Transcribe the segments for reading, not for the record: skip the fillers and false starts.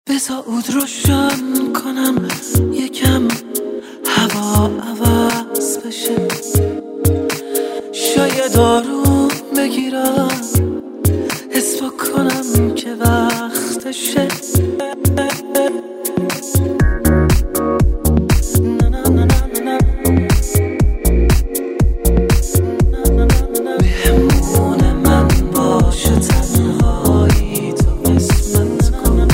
بذار عود روشن کنم یکم هوا عوض بشه، شاید آروم بگیرم حس بکنم که وقتشه. مهمون من باشه تنهایی تو قسمت کن.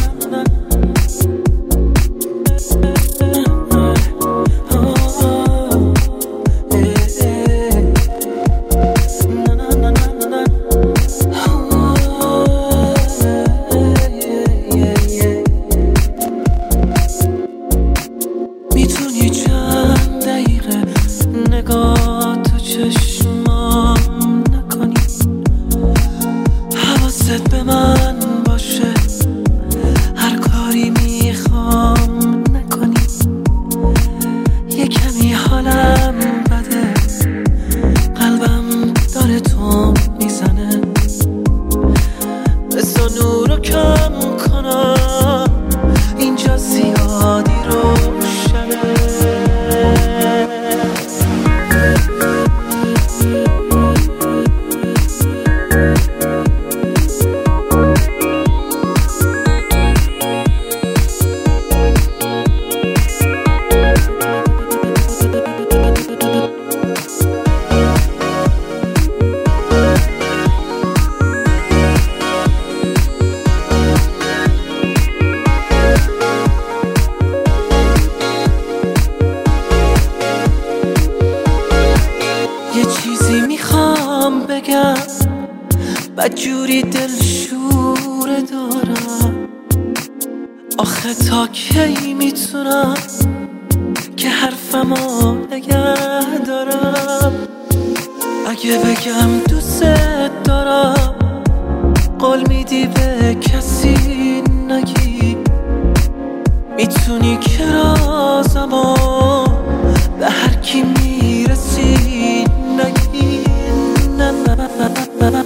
میتونی چند دقیقه نگاه تو چشمام نکنی، حواست به من باشه هر کاری میخوام نکنی. یه کمی حالم بده، قلبم داره تو میزنه، بذار نورو کم کنم اینجا زیادی روشنه. یه چیزی میخوام بگم، بدجوری دلشوره دارم، آخه تا کی میتونم که حرفمو نگه دارم. اگه بگم دوست دارم قول میدی به کسی نگی، میتونی که رازمو به هر کی میرسی نگی. نه نه نه نه نه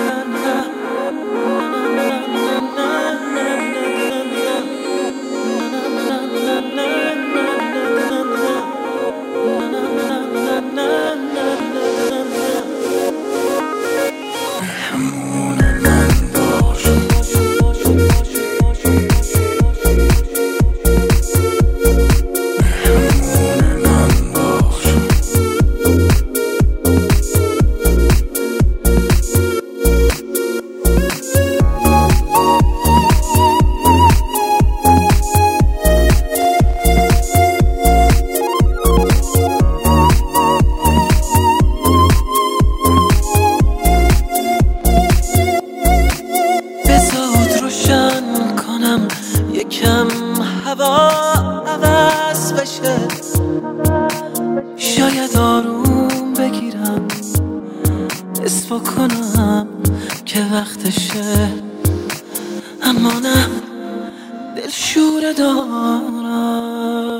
یکم هوا عوض بشه، شاید آروم بگیرم حس بکنم که وقتشه. اما نه دلشوره دارم.